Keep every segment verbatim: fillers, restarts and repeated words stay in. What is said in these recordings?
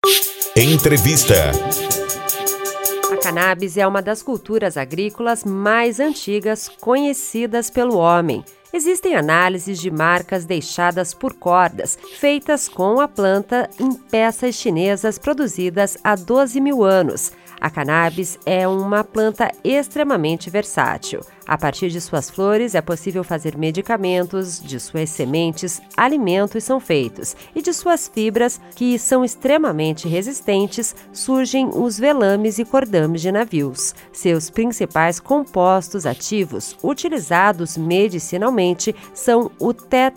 Entrevista. A cannabis é uma das culturas agrícolas mais antigas conhecidas pelo homem. Existem análises de marcas deixadas por cordas, feitas com a planta em peças chinesas produzidas há doze mil anos. A cannabis é uma planta extremamente versátil. A partir de suas flores é possível fazer medicamentos, de suas sementes, alimentos são feitos, e de suas fibras, que são extremamente resistentes, surgem os velames e cordames de navios. Seus principais compostos ativos, utilizados medicinalmente, são o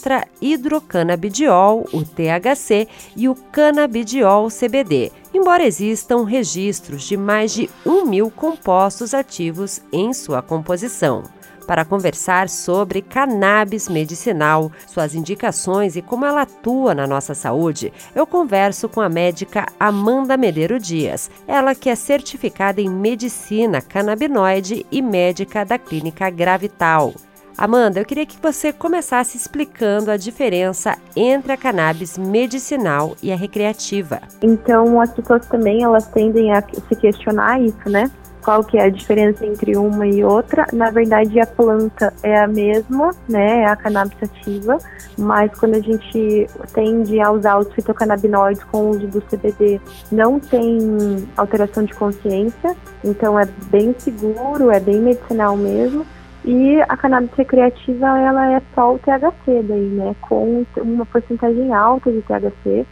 tetrahidrocanabidiol, o T H C, e o canabidiol C B D. Embora existam registros de mais de um mil compostos ativos em sua composição. Para conversar sobre cannabis medicinal, suas indicações e como ela atua na nossa saúde, eu converso com a médica Amanda Medeiro Dias, ela que é certificada em medicina canabinoide e médica da clínica Gravital. Amanda, eu queria que você começasse explicando a diferença entre a cannabis medicinal e a recreativa. Então, as pessoas também, elas tendem a se questionar isso, né? Qual que é a diferença entre uma e outra? Na verdade, a planta é a mesma, né? É a cannabis sativa, mas quando a gente tende a usar os fitocannabinoides com o uso do C B D, não tem alteração de consciência, então é bem seguro, é bem medicinal mesmo. E a cannabis recreativa, ela é só o T H C daí, né, com uma porcentagem alta de T H C,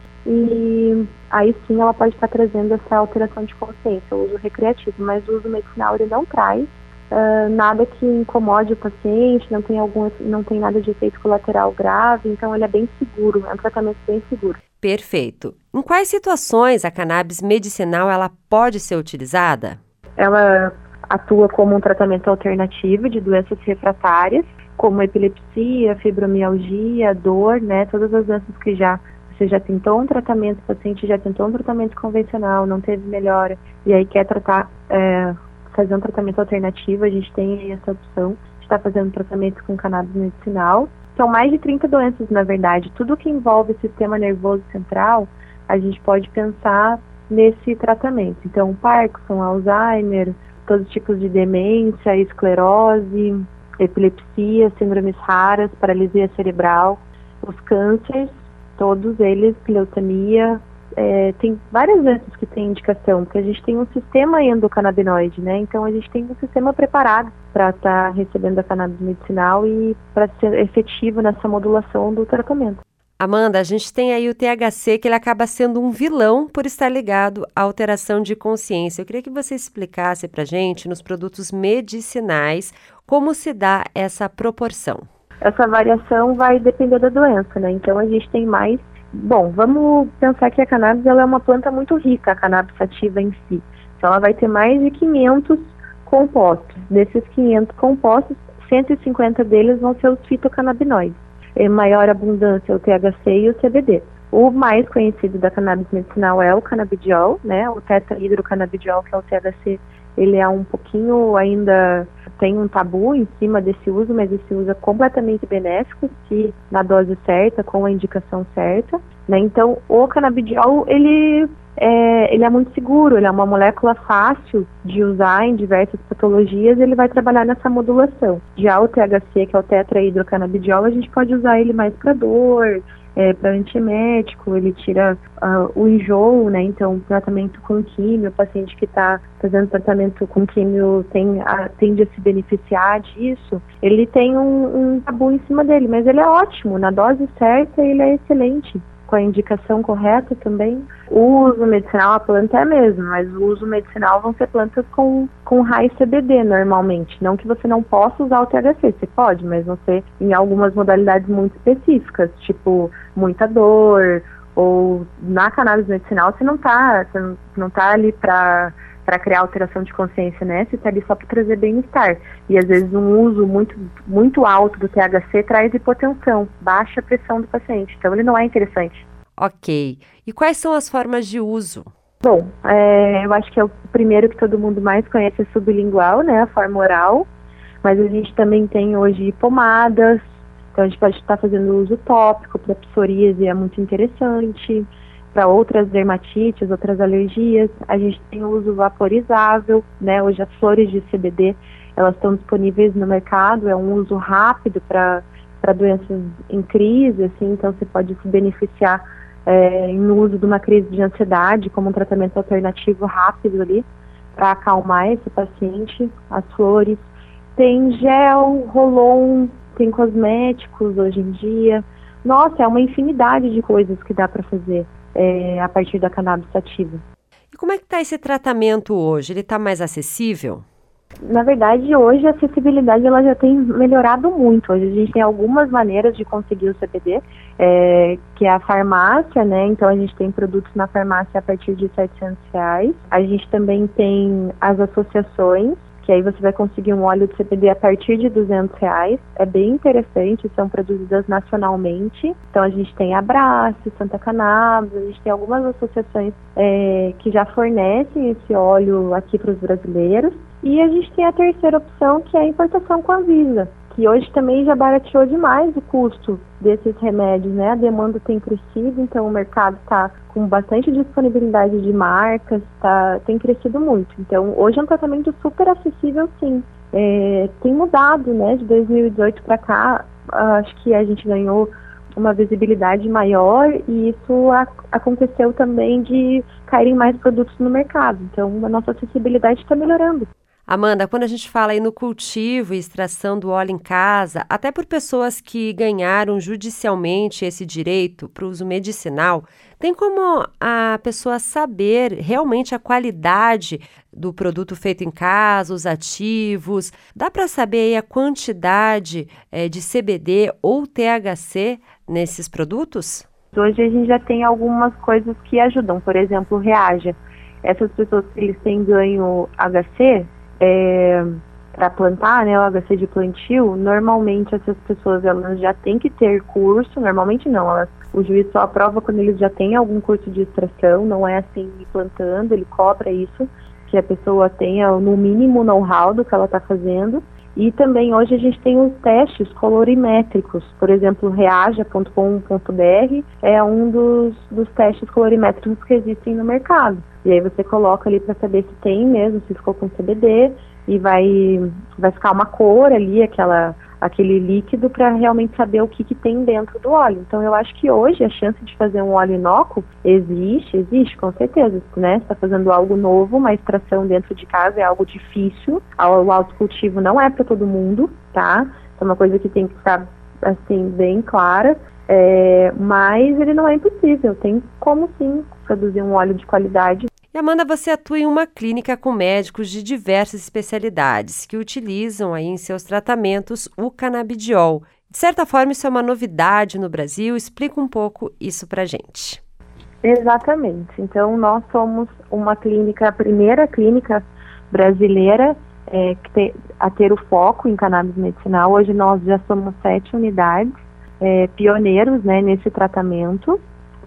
e aí sim ela pode estar trazendo essa alteração de consciência, o uso recreativo, mas o uso medicinal ele não traz uh, nada que incomode o paciente, não tem, algum, não tem nada de efeito colateral grave, então ele é bem seguro, é um tratamento bem seguro. Perfeito. Em quais situações a cannabis medicinal ela pode ser utilizada? Ela atua como um tratamento alternativo de doenças refratárias, como epilepsia, fibromialgia, dor, né? Todas as doenças que já você já tentou um tratamento, o paciente já tentou um tratamento convencional, não teve melhora, e aí quer tratar, é, fazer um tratamento alternativo, a gente tem aí essa opção de estar fazendo tratamento com cannabis medicinal. São mais de trinta doenças, na verdade. Tudo que envolve o sistema nervoso central, a gente pode pensar nesse tratamento. Então, Parkinson, Alzheimer, todos os tipos de demência, esclerose, epilepsia, síndromes raras, paralisia cerebral, os cânceres, todos eles, leucemia, é, tem várias doenças que têm indicação, porque a gente tem um sistema endocannabinoide, né? Então a gente tem um sistema preparado para estar tá recebendo a cannabis medicinal e para ser efetivo nessa modulação do tratamento. Amanda, a gente tem aí o T H C, que ele acaba sendo um vilão por estar ligado à alteração de consciência. Eu queria que você explicasse para a gente, nos produtos medicinais, como se dá essa proporção. Essa variação vai depender da doença, né? Então a gente tem mais... Bom, vamos pensar que a cannabis ela é uma planta muito rica, a cannabis sativa em si. Então ela vai ter mais de quinhentos compostos. Desses quinhentos compostos, cento e cinquenta deles vão ser os fitocannabinoides. Em maior abundância o T H C e o C B D. O mais conhecido da cannabis medicinal é o canabidiol, né? O tetrahidrocanabidiol, que é o T H C, ele é um pouquinho ainda, tem um tabu em cima desse uso, mas esse uso é completamente benéfico, se na dose certa, com a indicação certa, né? Então, o canabidiol, ele é, ele é muito seguro, ele é uma molécula fácil de usar em diversas patologias, ele vai trabalhar nessa modulação. Já o T H C, que é o tetrahidrocanabidiol, a gente pode usar ele mais para dor, é, para antiemético, ele tira uh, o enjoo, né? Então, tratamento com químio, o paciente que está fazendo tratamento com químio tem, a, tende a se beneficiar disso. Ele tem um, um tabu em cima dele, mas ele é ótimo, na dose certa ele é excelente. Com a indicação correta também. O uso medicinal, a planta é a mesma, mas o uso medicinal vão ser plantas com, com high C B D normalmente. Não que você não possa usar o T H C, você pode, mas vão ser em algumas modalidades muito específicas, tipo muita dor, ou na cannabis medicinal você não tá, você não, não tá ali para para criar alteração de consciência, né? Você está ali só para trazer bem-estar. E às vezes um uso muito, muito alto do T H C traz hipotensão, baixa pressão do paciente. Então ele não é interessante. Ok. E quais são as formas de uso? Bom, é, eu acho que é o primeiro que todo mundo mais conhece é sublingual, né? A forma oral. Mas a gente também tem hoje pomadas. Então a gente pode estar fazendo uso tópico para psoríase, é muito interessante. para outras dermatites, outras alergias. A gente tem o uso vaporizável, né? Hoje as flores de C B D, elas estão disponíveis no mercado, é um uso rápido para para doenças em crise, assim, então você pode se beneficiar é, no uso de uma crise de ansiedade como um tratamento alternativo rápido ali para acalmar esse paciente. As flores, tem gel, roll-on, tem cosméticos hoje em dia. Nossa, é uma infinidade de coisas que dá para fazer é, a partir da cannabis sativa. E como é que está esse tratamento hoje? Ele está mais acessível? Na verdade, hoje a acessibilidade ela já tem melhorado muito. Hoje a gente tem algumas maneiras de conseguir o C B D, é, que é a farmácia, né? Então a gente tem produtos na farmácia a partir de setecentos reais. A gente também tem as associações, que aí você vai conseguir um óleo de C B D a partir de duzentos reais. É bem interessante, são produzidas nacionalmente. Então a gente tem a Abrace, Santa Cannabis, a gente tem algumas associações é, que já fornecem esse óleo aqui para os brasileiros. E a gente tem a terceira opção, que é a importação com a Anvisa, que hoje também já barateou demais o custo desses remédios, né? A demanda tem crescido, então o mercado está com bastante disponibilidade de marcas, tá, tem crescido muito. Então hoje é um tratamento super acessível, sim. É, tem mudado, né? De dois mil e dezoito para cá, acho que a gente ganhou uma visibilidade maior e isso a, aconteceu também de caírem mais produtos no mercado. Então a nossa acessibilidade está melhorando. Amanda, quando a gente fala aí no cultivo e extração do óleo em casa, até por pessoas que ganharam judicialmente esse direito para o uso medicinal, tem como a pessoa saber realmente a qualidade do produto feito em casa, os ativos? Dá para saber aí a quantidade é, de C B D ou T H C nesses produtos? Hoje a gente já tem algumas coisas que ajudam, por exemplo, o Reaja. Essas pessoas que eles têm ganho H C, É, para plantar, né, o H C de plantio, normalmente essas pessoas elas já têm que ter curso, normalmente não, elas, o juiz só aprova quando eles já têm algum curso de extração, não é assim plantando, ele cobra isso, que a pessoa tenha no mínimo know-how do que ela está fazendo. E também hoje a gente tem os testes colorimétricos, por exemplo, reaja ponto com ponto b r é um dos, dos testes colorimétricos que existem no mercado. E aí você coloca ali para saber se tem mesmo, se ficou com C B D, e vai, vai ficar uma cor ali, aquela, aquele líquido, para realmente saber o que, que tem dentro do óleo. Então eu acho que hoje a chance de fazer um óleo inócuo existe, existe com certeza, né? Você está fazendo algo novo, uma extração dentro de casa é algo difícil, o autocultivo não é para todo mundo, tá? É uma coisa que tem que estar assim, bem clara. É, mas ele não é impossível, tem como sim produzir um óleo de qualidade. E Amanda, você atua em uma clínica com médicos de diversas especialidades que utilizam aí em seus tratamentos o canabidiol. De certa forma, isso é uma novidade no Brasil. Explica um pouco isso pra gente. Exatamente. Então, nós somos uma clínica, a primeira clínica brasileira é, que tem, a ter o foco em cannabis medicinal. Hoje nós já somos sete unidades. É, pioneiros, né, nesse tratamento,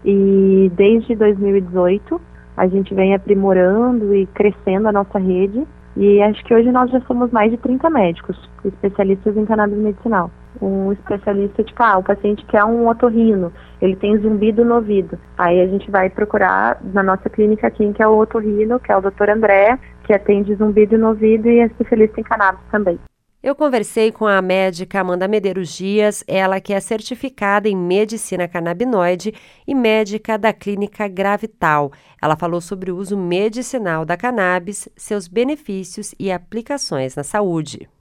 e desde dois mil e dezoito a gente vem aprimorando e crescendo a nossa rede, e acho que hoje nós já somos mais de trinta médicos especialistas em cannabis medicinal. Um especialista, tipo, ah, o paciente quer um otorrino, ele tem zumbido no ouvido, aí a gente vai procurar na nossa clínica quem que é o otorrino, que é o doutor André, que atende zumbido no ouvido e é especialista em cannabis também. Eu conversei com a médica Amanda Medeiros Dias, ela que é certificada em medicina canabinoide e médica da clínica Gravital. Ela falou sobre o uso medicinal da cannabis, seus benefícios e aplicações na saúde.